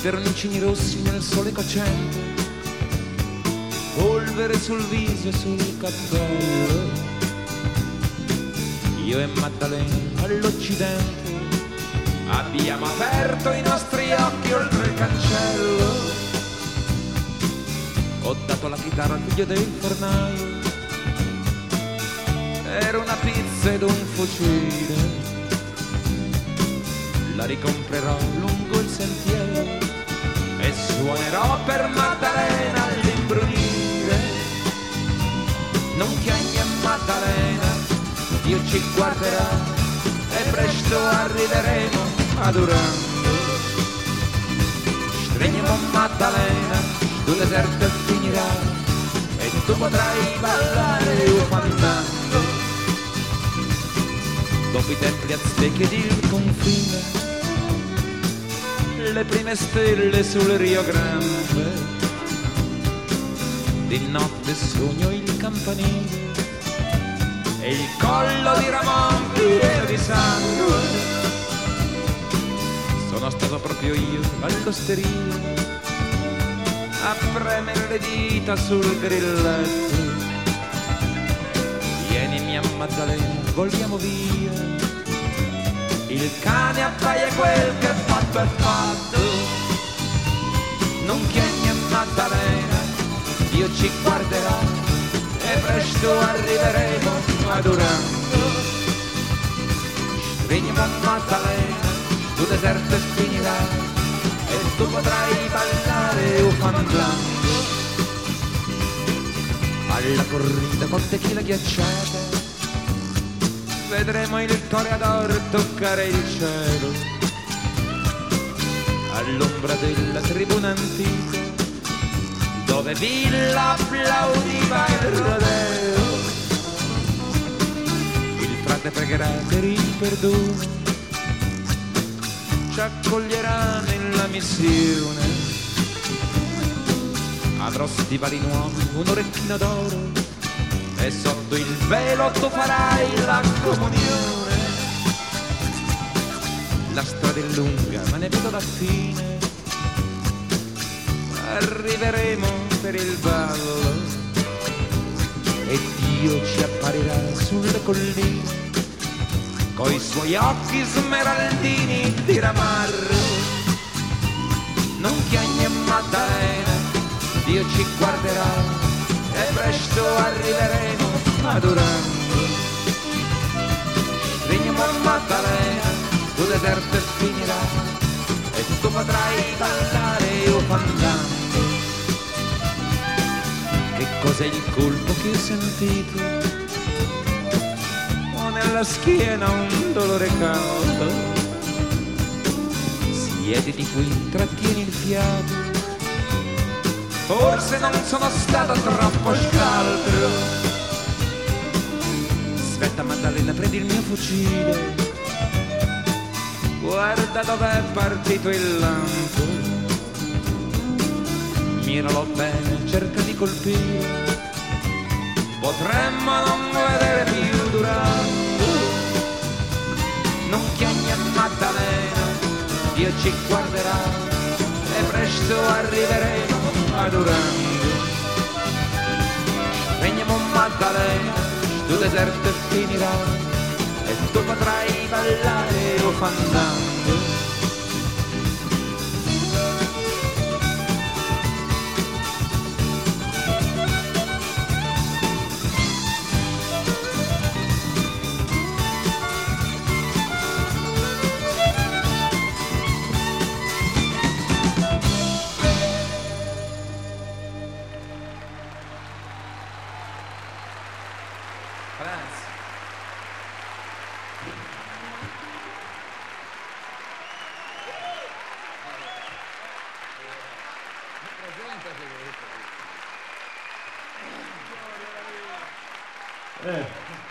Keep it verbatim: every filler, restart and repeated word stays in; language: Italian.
peperoncini rossi nel sole cocente, polvere sul viso e sul cappello. Io e Maddalena all'Occidente abbiamo aperto i nostri occhi oltre il cancello. Ho dato la chitarra al figlio del fornaio per una pizza ed un fucile. La ricomprerò lungo il sentiero e suonerò per Maddalena all'imbrunire. Non chiami a Maddalena, Dio ci guarderà e presto arriveremo ad Urando. Stringiamo Maddalena, tu deserto e finirà e tu potrai ballare un fandango. Dopo i templi aztechi ed il confine, le prime stelle sul Rio Grande, di notte sogno il campanile e il collo di Ramon pieno di sangue. Sono stato proprio io all'osteria a premere le dita sul grilletto. Vieni mia Maddalena, vogliamo via, il cane appaia quel che fatto è fatto. Non chiami a Maddalena, Dio ci guarderà e presto arriveremo ad Urando. Stringiamo a Maddalena, tu deserto e finirà e tu potrai ballare un fandango. Alla corrida con tequila ghiacciata vedremo il toreador toccare il cielo. All'ombra della tribuna antica dove Villa applaudiva il rodeo, il frate pregherà per il perdono, ci accoglierà nella missione. Avrò stivali nuovi, un orecchino d'oro e sotto il velo tu farai la comunione. La strada è lunga ma ne vedo la fine, arriveremo per il ballo e Dio ci apparirà sulle colline coi suoi occhi smeraldini di ramarro. Non chiami a Maddalena, Dio ci guarderà e presto arriveremo ad Urando. Stringiamo a Maddalena, tu deserto e finirà e tu potrai ballare o fandango. Che cos'è il colpo che ho sentito? Ho nella schiena un dolore caldo. Siediti qui, trattieni il fiato, forse non sono stato troppo scaltro. Aspetta Maddalena, prendi il mio fucile, guarda dov'è partito il lampo. Miralo bene, cerca di colpire, potremmo non vedere più Durando. Non chiami a Maddalena, Dio ci guarderà e presto arriveremo ad Urando. Veniamo Maddalena, tu deserto e finirà e tu potrai ballare o fandango. Grazie. Eh.